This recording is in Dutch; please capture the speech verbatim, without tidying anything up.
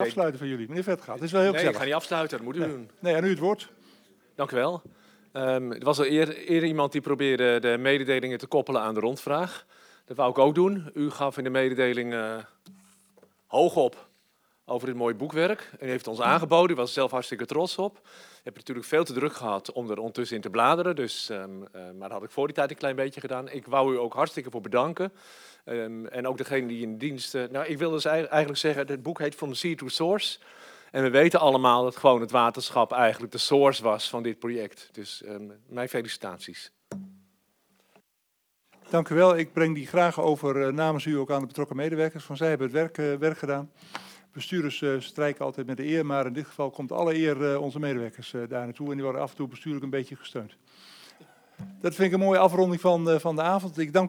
afsluiten van jullie. Meneer Vetgaat, het is wel heel Nee, ik gezellig. ga niet afsluiten, dat moet u Nee. doen. Nee, aan u het woord. Dank u wel. Um, er was al eerder, eerder iemand die probeerde de mededelingen te koppelen aan de rondvraag. Dat wou ik ook doen. U gaf in de mededeling uh, hoog op over dit mooie boekwerk. U heeft ons aangeboden, u was er zelf hartstikke trots op. Je hebt natuurlijk veel te druk gehad om er ondertussen in te bladeren. Dus, um, uh, maar dat had ik voor die tijd een klein beetje gedaan. Ik wou u ook hartstikke voor bedanken. Um, en ook degene die in dienst... Uh, nou, ik wil dus eigenlijk zeggen, het boek heet From the Sea to Source. En we weten allemaal dat gewoon het waterschap eigenlijk de source was van dit project. Dus um, mijn felicitaties. Dank u wel. Ik breng die graag over uh, namens u ook aan de betrokken medewerkers. Van zij hebben het werk, uh, werk gedaan. Bestuurders uh, strijken altijd met de eer, maar in dit geval komt alle eer uh, onze medewerkers uh, daar naartoe. En die worden af en toe bestuurlijk een beetje gesteund. Dat vind ik een mooie afronding van, uh, van de avond. Ik dank